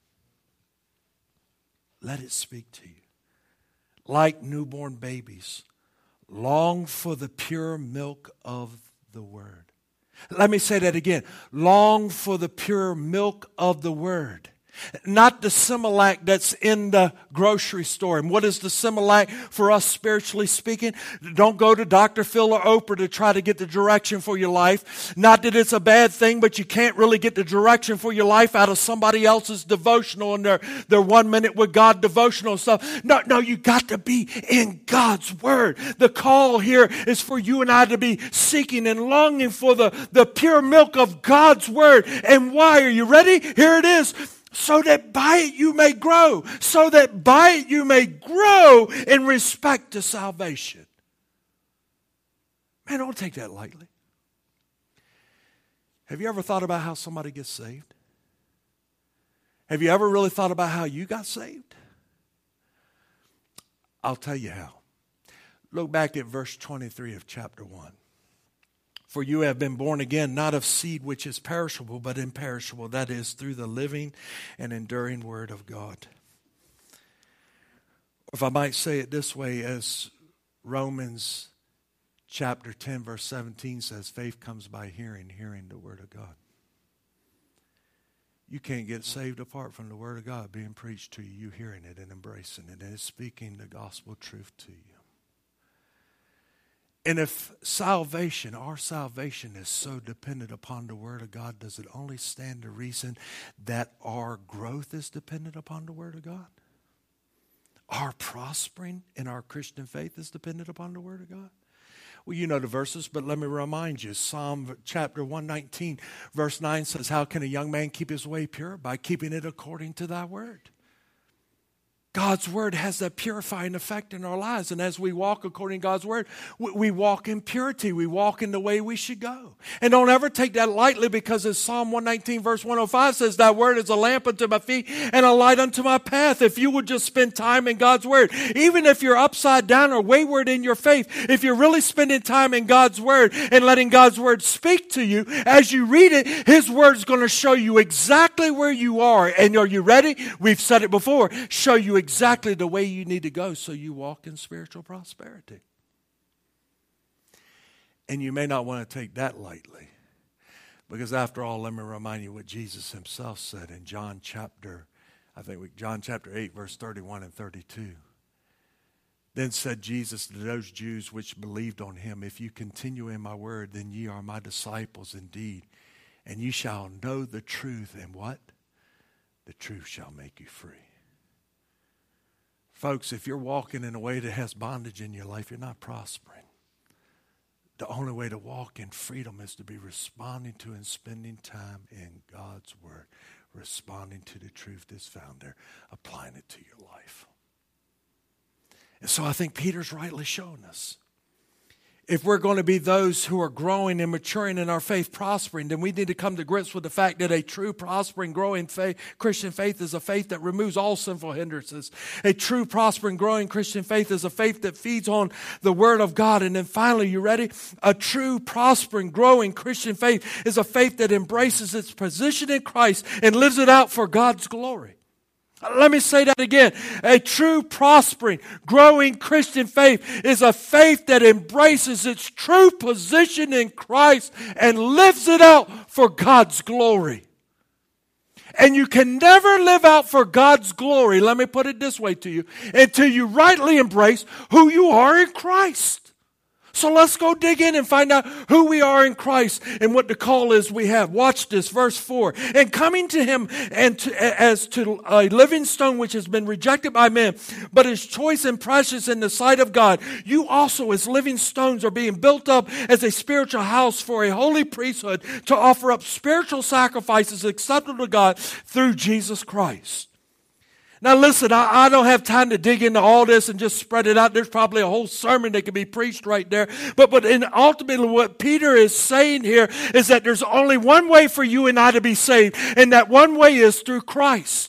Let it speak to you. Like newborn babies, long for the pure milk of the word. Let me say that again. Long for the pure milk of the word. Not the Similac that's in the grocery store. And what is the Similac for us spiritually speaking? Don't go to Doctor Phil or Oprah to try to get the direction for your life. Not that it's a bad thing, but you can't really get the direction for your life out of somebody else's devotional and their, their one minute with God devotional stuff. No, no, you got to be in God's word. The call here is for you and I to be seeking and longing for the, the pure milk of God's word. And why? Are you ready? Here it is. So that by it you may grow. So that by it you may grow in respect to salvation. Man, don't take that lightly. Have you ever thought about how somebody gets saved? Have you ever really thought about how you got saved? I'll tell you how. Look back at verse twenty-three of chapter one. For you have been born again, not of seed which is perishable, but imperishable. That is, through the living and enduring word of God. If I might say it this way, as Romans chapter ten, verse seventeen says, faith comes by hearing, hearing the word of God. You can't get saved apart from the word of God being preached to you, you hearing it and embracing it, and it's speaking the gospel truth to you. And if salvation, our salvation is so dependent upon the word of God, does it only stand to reason that our growth is dependent upon the word of God? Our prospering in our Christian faith is dependent upon the word of God? Well, you know the verses, but let me remind you. Psalm chapter one nineteen, verse nine says, how can a young man keep his way pure? By keeping it according to thy word. God's word has that purifying effect in our lives. And as we walk according to God's word, we walk in purity. We walk in the way we should go. And don't ever take that lightly, because as Psalm one nineteen verse one oh five says, thy word is a lamp unto my feet and a light unto my path. If you would just spend time in God's word, even if you're upside down or wayward in your faith, if you're really spending time in God's word and letting God's word speak to you, as you read it, his word is going to show you exactly where you are. And are you ready? We've said it before. Show you exactly the way you need to go so you walk in spiritual prosperity. And you may not want to take that lightly, because after all, let me remind you what Jesus himself said in John chapter, I think we, John chapter eight, verse thirty-one and thirty-two. Then said Jesus to those Jews which believed on him, if you continue in my word, then ye are my disciples indeed, and ye shall know the truth, and what? The truth shall make you free. Folks, if you're walking in a way that has bondage in your life, you're not prospering. The only way to walk in freedom is to be responding to and spending time in God's word, responding to the truth that's found there, applying it to your life. And so I think Peter's rightly showing us. if we're going to be those who are growing and maturing in our faith, prospering, then we need to come to grips with the fact that a true, prospering, growing faith, Christian faith is a faith that removes all sinful hindrances. A true, prospering, growing Christian faith is a faith that feeds on the Word of God. And then finally, you ready? A true, prospering, growing Christian faith is a faith that embraces its position in Christ and lives it out for God's glory. Let me say that again. A true, prospering, growing Christian faith is a faith that embraces its true position in Christ and lives it out for God's glory. And you can never live out for God's glory, let me put it this way to you, until you rightly embrace who you are in Christ. So let's go dig in and find out who we are in Christ and what the call is we have. Watch this, verse four. And coming to him and to, as to a living stone which has been rejected by men, but is choice and precious in the sight of God, you also as living stones are being built up as a spiritual house for a holy priesthood to offer up spiritual sacrifices acceptable to God through Jesus Christ. Now listen, I, I don't have time to dig into all this and just spread it out. There's probably a whole sermon that could be preached right there. But, but in ultimately what Peter is saying here is that there's only one way for you and I to be saved. And that one way is through Christ.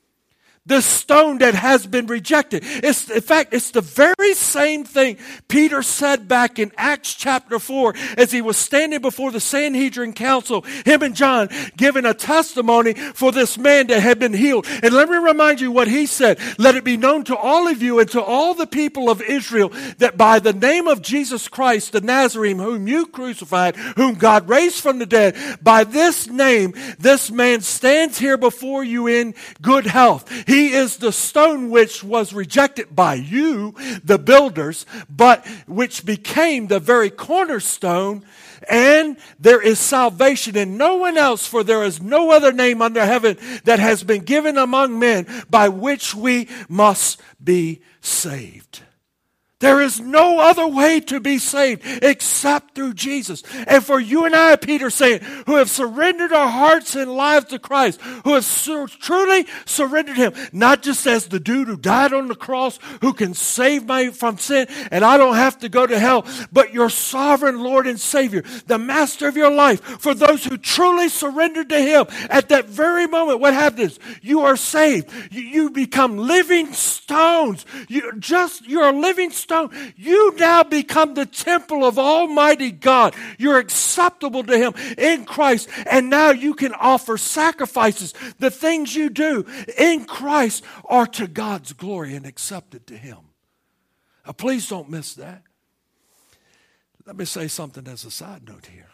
The stone that has been rejected. It's, in fact, it's the very same thing Peter said back in Acts chapter four as he was standing before the Sanhedrin council, him and John giving a testimony for this man that had been healed. And let me remind you what he said. Let it be known to all of you and to all the people of Israel that by the name of Jesus Christ, the Nazarene, whom you crucified, whom God raised from the dead, by this name, this man stands here before you in good health. He is the stone which was rejected by you, the builders, but which became the very cornerstone. And there is salvation in no one else, for there is no other name under heaven that has been given among men by which we must be saved. There is no other way to be saved except through Jesus. And for you and I, Peter saying, who have surrendered our hearts and lives to Christ, who have so truly surrendered him, not just as the dude who died on the cross, who can save me from sin, and I don't have to go to hell, but your sovereign Lord and Savior, the master of your life. For those who truly surrendered to him, at that very moment, what happens? You are saved. You, you become living stones. You just, you're a living stone. You now become the temple of Almighty God. You're acceptable to him in Christ. And now you can offer sacrifices. The things you do in Christ are to God's glory and accepted to him. Now, please don't miss that. Let me say something as a side note here.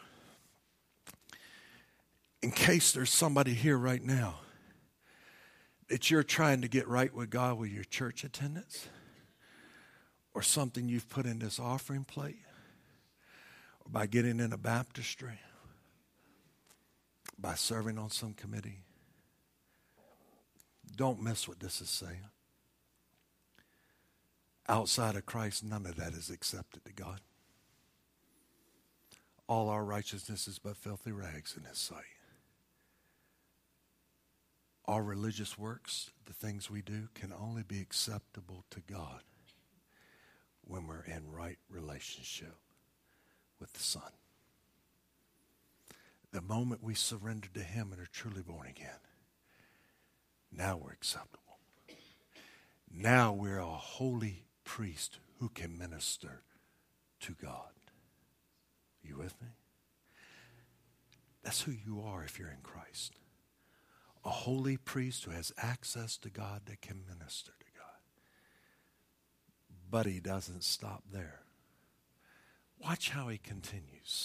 In case there's somebody here right now that you're trying to get right with God with your church attendance, or something you've put in this offering plate, or by getting in a baptistry, by serving on some committee. Don't miss what this is saying. Outside of Christ, none of that is accepted to God. All our righteousness is but filthy rags in his sight. Our religious works, the things we do, can only be acceptable to God when we're in right relationship with the Son. The moment we surrender to him and are truly born again, now we're acceptable. Now we're a holy priest who can minister to God. You with me? That's who you are if you're in Christ. A holy priest who has access to God that can minister to God. But he doesn't stop there. Watch how he continues.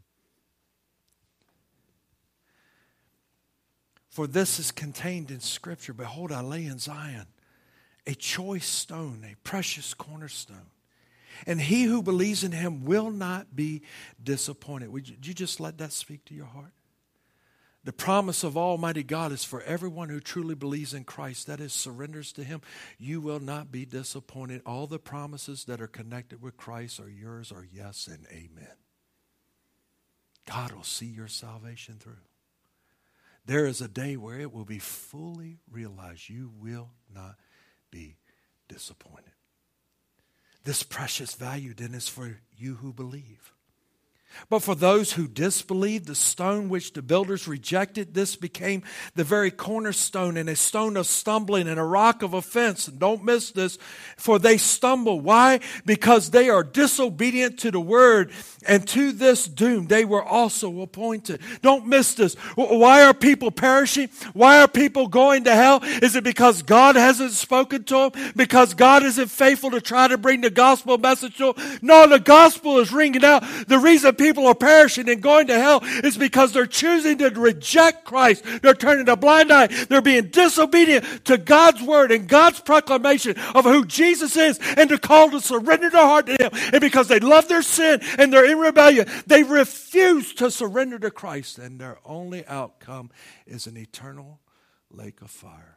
For this is contained in Scripture. Behold, I lay in Zion a choice stone, a precious cornerstone. And he who believes in him will not be disappointed. Would you, would you just let that speak to your heart? The promise of Almighty God is for everyone who truly believes in Christ, that is, surrenders to him, you will not be disappointed. All the promises that are connected with Christ are yours, are yes and amen. God will see your salvation through. There is a day where it will be fully realized you will not be disappointed. This precious value then is for you who believe. But for those who disbelieve, the stone which the builders rejected, this became the very cornerstone, and a stone of stumbling and a rock of offense. And don't miss this, for they stumble. Why? Because they are disobedient to the word, and to this doom they were also appointed. Don't miss this. Why are people perishing? Why are people going to hell? Is it because God hasn't spoken to them? Because God isn't faithful to try to bring the gospel message to them? No, the gospel is ringing out. The reason people are perishing and going to hell is because they're choosing to reject Christ. They're turning a blind eye. They're being disobedient to God's word and God's proclamation of who Jesus is, and to call to surrender their heart to Him. And because they love their sin and they're in rebellion, they refuse to surrender to Christ, and their only outcome is an eternal lake of fire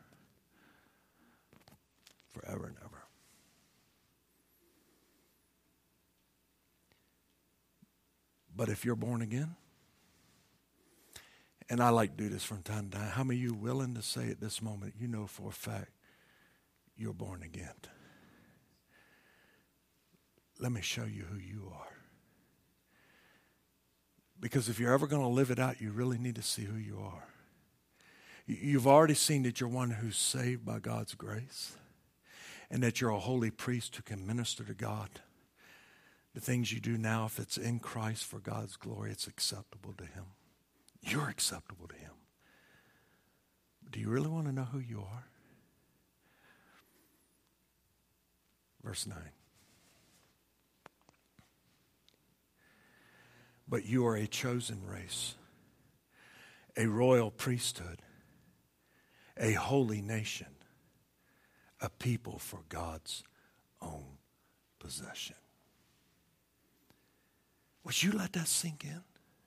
forever and ever. But if you're born again, and I like to do this from time to time, how many of you willing to say at this moment, you know for a fact you're born again? Let me show you who you are. Because if you're ever going to live it out, you really need to see who you are. You've already seen that you're one who's saved by God's grace, and that you're a holy priest who can minister to God. The things you do now, if it's in Christ for God's glory, it's acceptable to Him. You're acceptable to Him. Do you really want to know who you are? Verse nine. But you are a chosen race, a royal priesthood, a holy nation, a people for God's own possession. Would you let that sink in?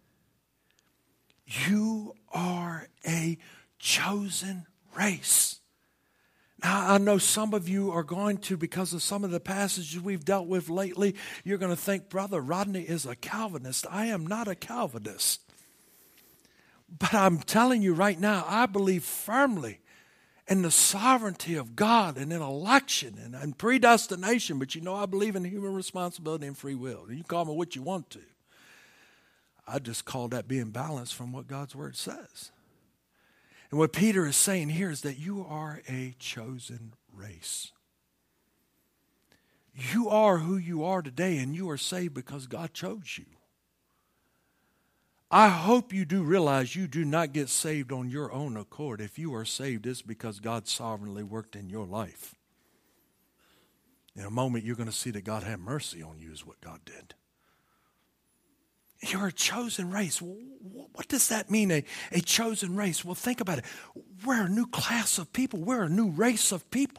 You are a chosen race. Now, I know some of you are going to, because of some of the passages we've dealt with lately, you're going to think, Brother Rodney is a Calvinist. I am not a Calvinist. But I'm telling you right now, I believe firmly in the sovereignty of God and in election and, and predestination. But you know, I believe in human responsibility and free will. You call me what you want to. I just call that being balanced from what God's word says. And what Peter is saying here is that you are a chosen race. You are who you are today, and you are saved because God chose you. I hope you do realize you do not get saved on your own accord. If you are saved, it's because God sovereignly worked in your life. In a moment, you're going to see that God had mercy on you is what God did. You're a chosen race. What does that mean, a, a chosen race? Well, think about it. We're a new class of people. We're a new race of people.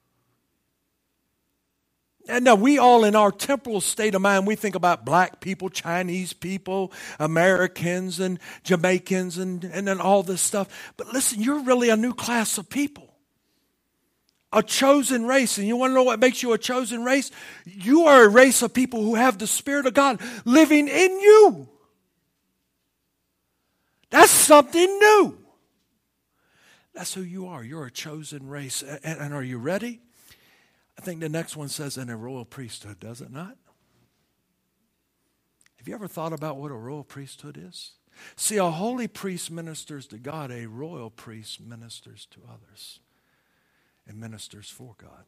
And now we all in our temporal state of mind, we think about black people, Chinese people, Americans and Jamaicans and, and then all this stuff. But listen, you're really a new class of people. A chosen race. And you want to know what makes you a chosen race? You are a race of people who have the Spirit of God living in you. That's something new. That's who you are. You're a chosen race. And, and are you ready? I think the next one says in a royal priesthood, does it not? Have you ever thought about what a royal priesthood is? See, a holy priest ministers to God. A royal priest ministers to others and ministers for God.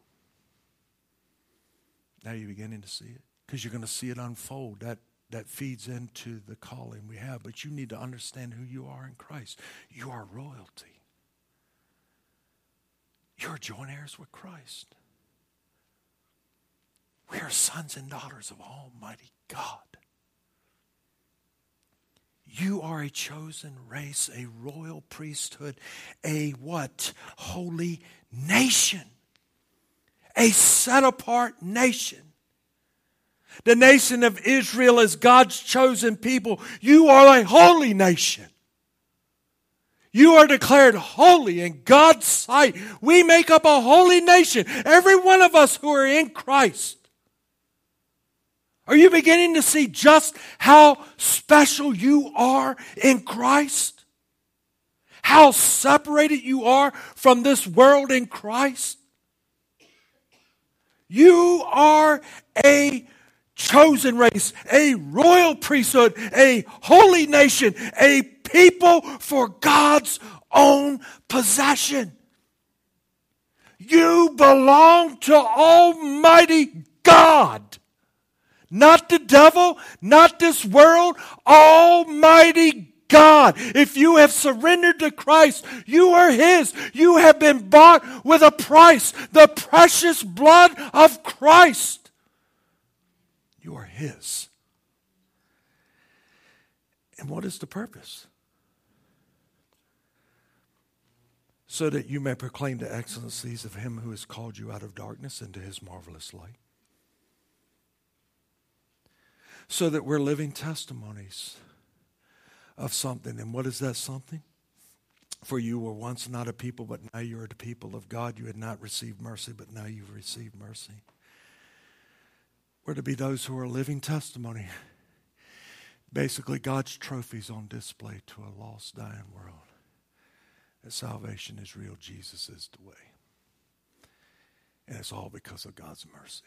Now you're beginning to see it because you're going to see it unfold. That, that feeds into the calling we have. But you need to understand who you are in Christ. You are royalty. You're joint heirs with Christ. We are sons and daughters of Almighty God. You are a chosen race, a royal priesthood, a what? Holy nation. A set-apart nation. The nation of Israel is God's chosen people. You are a holy nation. You are declared holy in God's sight. We make up a holy nation. Every one of us who are in Christ. Are you beginning to see just how special you are in Christ? How separated you are from this world in Christ? You are a chosen race, a royal priesthood, a holy nation, a people for God's own possession. You belong to Almighty God. Not the devil, not this world, Almighty God. If you have surrendered to Christ, you are His. You have been bought with a price, the precious blood of Christ. You are His. And what is the purpose? So that you may proclaim the excellencies of Him who has called you out of darkness into His marvelous light. So that we're living testimonies of something. And what is that something? For you were once not a people, but now you are the people of God. You had not received mercy, but now you've received mercy. We're to be those who are living testimony. Basically, God's trophies on display to a lost, dying world. That salvation is real. Jesus is the way. And it's all because of God's mercy.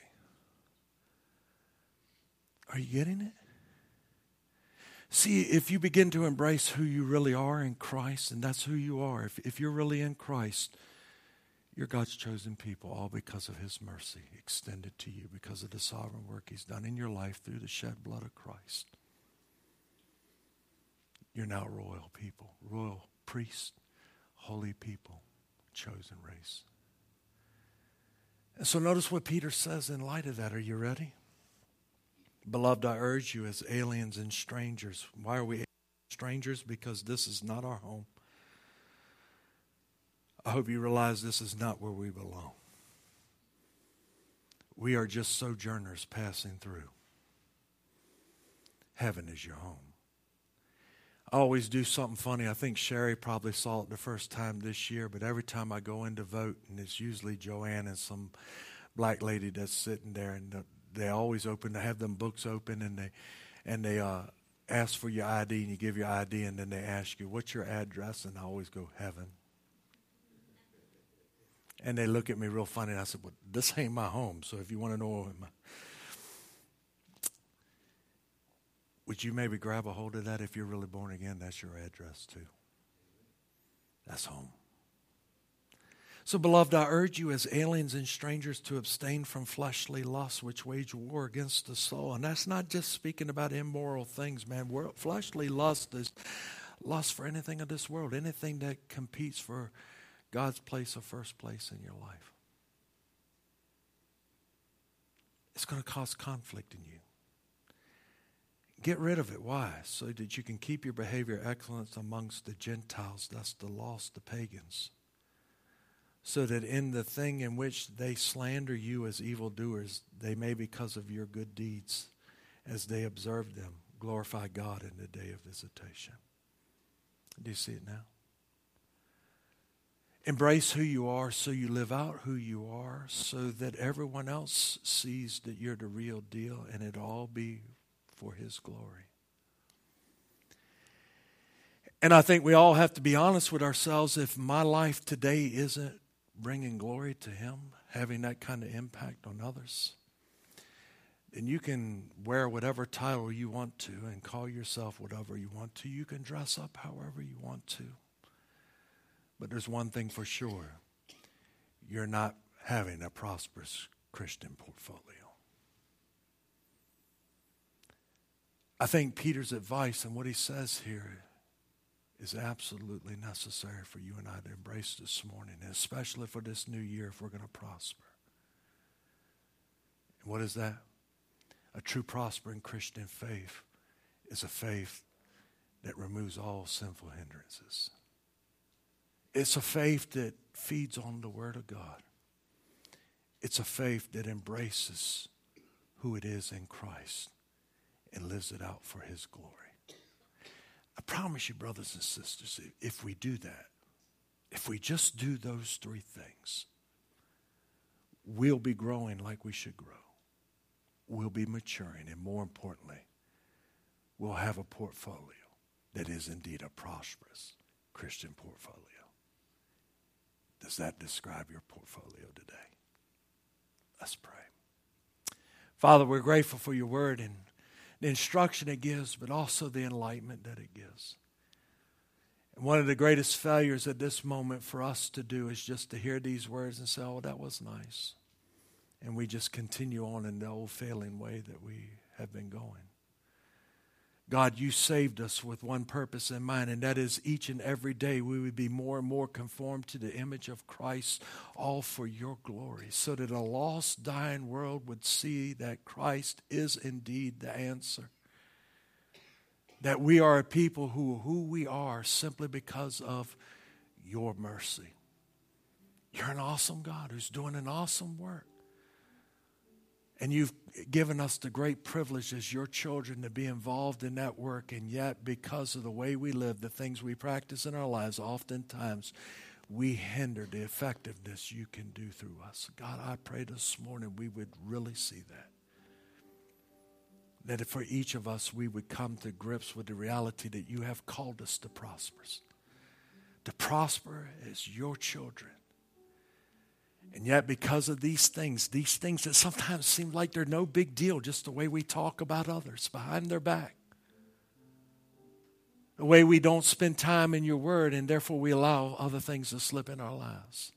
Are you getting it? See, if you begin to embrace who you really are in Christ, and that's who you are. If, if you're really in Christ, you're God's chosen people, all because of His mercy extended to you, because of the sovereign work He's done in your life through the shed blood of Christ. You're now royal people, royal priests, holy people, chosen race. And so notice what Peter says in light of that. Are you ready? Beloved, I urge you as aliens and strangers. Why are we strangers? Because this is not our home. I hope you realize this is not where we belong. We are just sojourners passing through. Heaven is your home. I always do something funny. I think Sherry probably saw it the first time this year, but every time I go in to vote, and it's usually Joanne and some black lady that's sitting there, and the, they always open, they have them books open, and they and they uh, ask for your I D, and you give your I D, and then they ask you, what's your address? And I always go, heaven. And they look at me real funny, and I said, well, this ain't my home, so if you want to know, my... would you maybe grab a hold of that? If you're really born again, that's your address too. That's home. So, beloved, I urge you as aliens and strangers to abstain from fleshly lusts which wage war against the soul. And that's not just speaking about immoral things, man. Fleshly lust is lust for anything of this world, anything that competes for God's place of first place in your life. It's going to cause conflict in you. Get rid of it. Why? So that you can keep your behavior excellent amongst the Gentiles, that's the lost, the pagans. So that in the thing in which they slander you as evildoers, they may, because of your good deeds, as they observe them, glorify God in the day of visitation. Do you see it now? Embrace who you are so you live out who you are, so that everyone else sees that you're the real deal, and it all be for His glory. And I think we all have to be honest with ourselves. If my life today isn't bringing glory to Him, having that kind of impact on others, then you can wear whatever title you want to and call yourself whatever you want to. You can dress up however you want to. But there's one thing for sure. You're not having a prosperous Christian portfolio. I think Peter's advice and what he says here is absolutely necessary for you and I to embrace this morning, and especially for this new year if we're going to prosper. And what is that? A true prospering Christian faith is a faith that removes all sinful hindrances. It's a faith that feeds on the Word of God. It's a faith that embraces who it is in Christ and lives it out for His glory. I promise you, brothers and sisters, if we do that, if we just do those three things, we'll be growing like we should grow. We'll be maturing, and more importantly, we'll have a portfolio that is indeed a prosperous Christian portfolio. Does that describe your portfolio today? Let's pray. Father, we're grateful for your word and the instruction it gives, but also the enlightenment that it gives. And one of the greatest failures at this moment for us to do is just to hear these words and say, oh, that was nice. And we just continue on in the old failing way that we have been going. God, you saved us with one purpose in mind, and that is each and every day we would be more and more conformed to the image of Christ, all for your glory, so that a lost, dying world would see that Christ is indeed the answer. That we are a people who are who we are simply because of your mercy. You're an awesome God who's doing an awesome work. And you've given us the great privilege as your children to be involved in that work. And yet, because of the way we live, the things we practice in our lives, oftentimes we hinder the effectiveness you can do through us. God, I pray this morning we would really see that. That for each of us, we would come to grips with the reality that you have called us to prosper. To prosper as your children. And yet because of these things, these things that sometimes seem like they're no big deal, just the way we talk about others behind their back. The way we don't spend time in your word and therefore we allow other things to slip in our lives.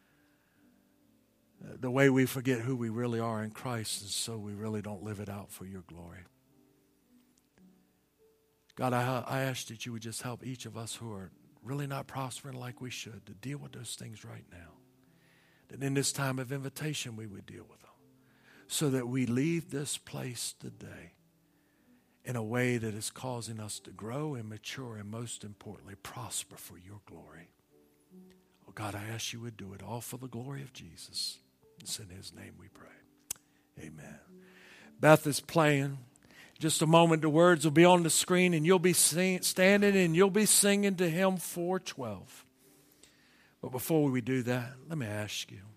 The way we forget who we really are in Christ and so we really don't live it out for your glory. God, I, I ask that you would just help each of us who are really not prospering like we should to deal with those things right now. That in this time of invitation we would deal with them. So that we leave this place today in a way that is causing us to grow and mature and most importantly prosper for your glory. Oh God, I ask you would do it all for the glory of Jesus. It's in his name we pray. Amen. Beth is playing. Just a moment, the words will be on the screen and you'll be sing, standing and you'll be singing to hymn four twelve. But before we do that, let me ask you.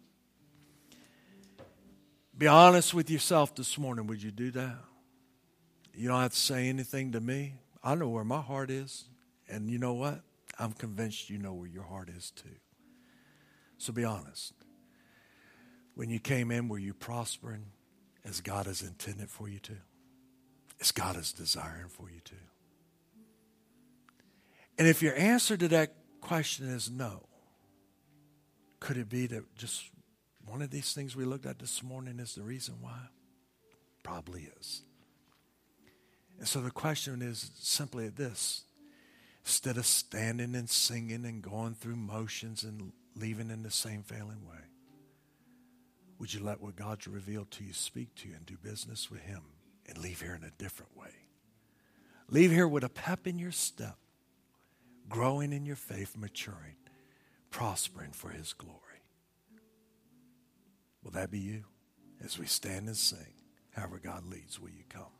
Be honest with yourself this morning. Would you do that? You don't have to say anything to me. I know where my heart is. And you know what? I'm convinced you know where your heart is too. So be honest. When you came in, were you prospering as God has intended for you to? As God is desiring for you to? And if your answer to that question is no, could it be that just one of these things we looked at this morning is the reason why? Probably is. And so the question is simply this. Instead of standing and singing and going through motions and leaving in the same failing way, would you let what God's revealed to you speak to you and do business with him and leave here in a different way? Leave here with a pep in your step, growing in your faith, maturing, prospering for his glory. Will that be you? As we stand and sing, however God leads, will you come?